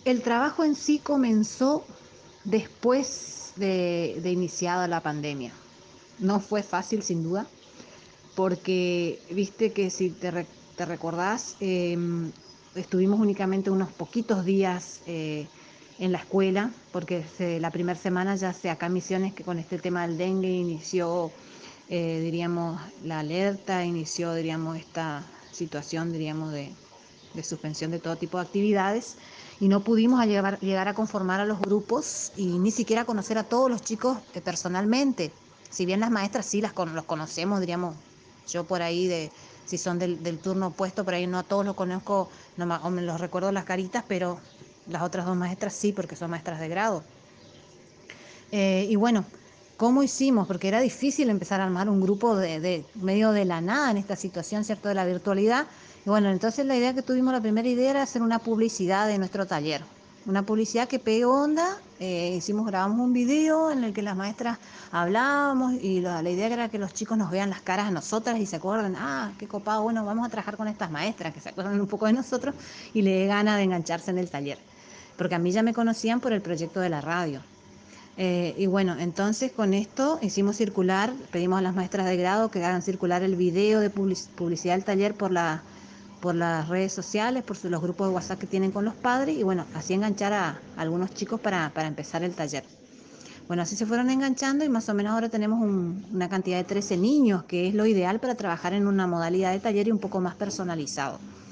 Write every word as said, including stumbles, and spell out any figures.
El trabajo en sí comenzó después de, de iniciada la pandemia. No fue fácil, sin duda, porque viste que si te, re- te recordás, eh, estuvimos únicamente unos poquitos días eh, en la escuela, porque se- la primera semana ya sea acá en Misiones, que con este tema del dengue inició, eh, diríamos, la alerta, inició, diríamos, esta situación, diríamos, de, de suspensión de todo tipo de actividades y no pudimos llegar, llegar a conformar a los grupos y ni siquiera conocer a todos los chicos eh, personalmente. Si bien las maestras sí las con, los conocemos, diríamos, yo por ahí de si son del, del turno opuesto, por ahí no a todos los conozco, no, o me los recuerdo las caritas, pero las otras dos maestras sí, porque son maestras de grado. Eh, y bueno, ¿cómo hicimos? Porque era difícil empezar a armar un grupo de, de medio de la nada en esta situación, ¿cierto? De la virtualidad. Y bueno, entonces la idea que tuvimos, la primera idea era hacer una publicidad de nuestro taller. Una publicidad que pegue onda. Eh, hicimos, grabamos un video en el que las maestras hablábamos y la, la idea era que los chicos nos vean las caras a nosotras y se acuerden, ah, qué copado, bueno, vamos a trabajar con estas maestras, que se acuerdan un poco de nosotros y le dé ganas de engancharse en el taller. Porque a mí ya me conocían por el proyecto de la radio. Eh, y bueno, entonces con esto hicimos circular, pedimos a las maestras de grado que hagan circular el video de public- publicidad del taller por, la, por las redes sociales, por su- los grupos de WhatsApp que tienen con los padres y bueno, así enganchar a, a algunos chicos para, para empezar el taller. Bueno, así se fueron enganchando y más o menos ahora tenemos un- una cantidad de trece niños, que es lo ideal para trabajar en una modalidad de taller y un poco más personalizado.